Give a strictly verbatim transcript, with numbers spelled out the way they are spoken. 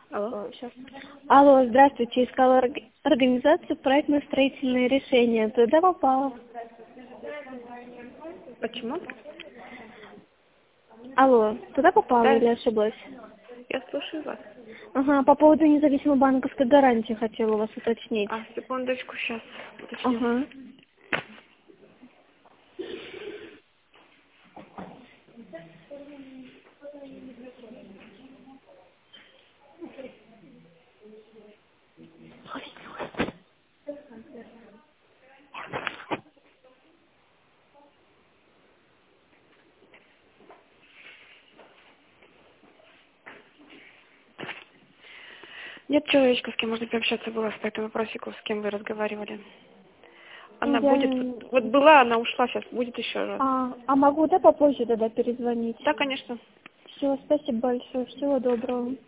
Алло. Сейчас. Алло, здравствуйте. Искала орг- организацию проектно-строительные решения. Туда попала. Почему? Алло, туда попала Да, или ошиблась? я слушаю вас. Ага, по поводу независимой банковской гарантии хотела у вас уточнить. А, секундочку, сейчас уточню. Ага. Нет человечка, с кем можно пообщаться было по этому вопросику, с кем вы разговаривали. Она Я... будет, вот, вот была, она ушла, сейчас будет еще раз. А, а могу, да, попозже тогда перезвонить? Да, конечно. Все, спасибо большое. Всего доброго.